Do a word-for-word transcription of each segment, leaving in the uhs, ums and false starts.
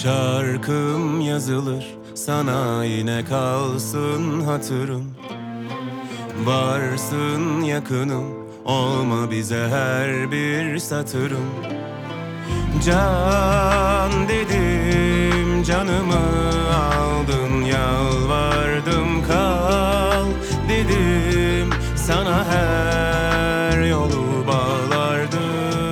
şarkım yazılır, sana yine kalsın hatırım. Varsın yakınım, olma bize her bir satırım. Can dedim, canımı aldın, yalvardım kal dedim, sana her yolu bağlardım.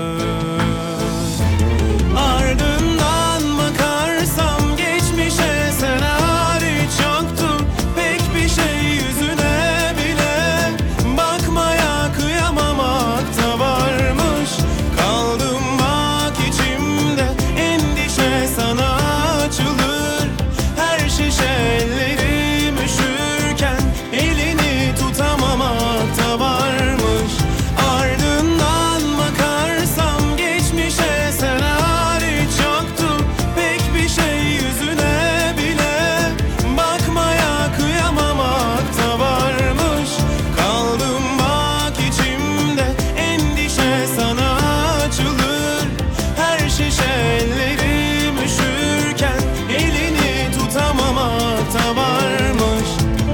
Ardından bakarsam geçmişe, sen hariç yoktu pek bir şey, yüzüne bile bakmaya kıyamamakta varmış. Kaldım bak içimde, endişe sana açılır. Her şişe ellerim üşürken, elini tutamamakta varmış. Ardından bakarsam geçmişe, sen hariç yoktu pek bir şey, yüzüne bile bakmaya kıyamamakta varmış. Kaldım bak içimde, endişe sana açılır. Her şişe ellerim üşürken, elini tutamamakta varmış.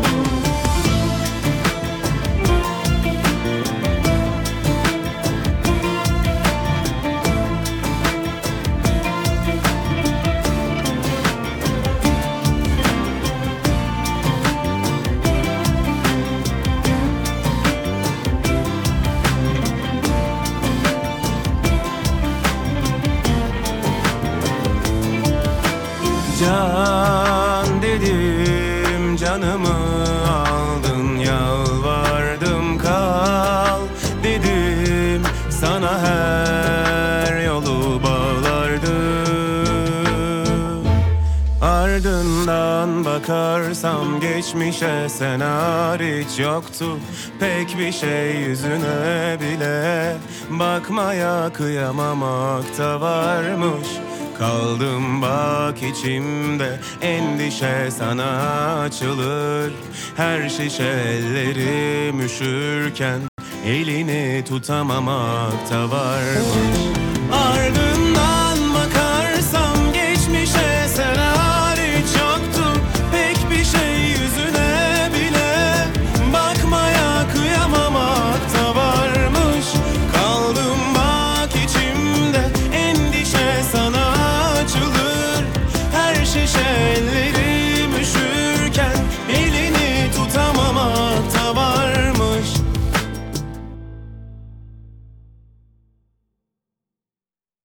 Can dedim, canımı aldın, yalvardım kal dedim, sana her yolu bağlardım. Ardından bakarsam geçmişe, sen hariç yoktu pek bir şey, yüzüne bile bakmaya kıyamamakta varmış. Kaldım bak içimde, endişe sana açılır. Her şişe ellerim üşürken, elini tutamamakta varmış. Ardından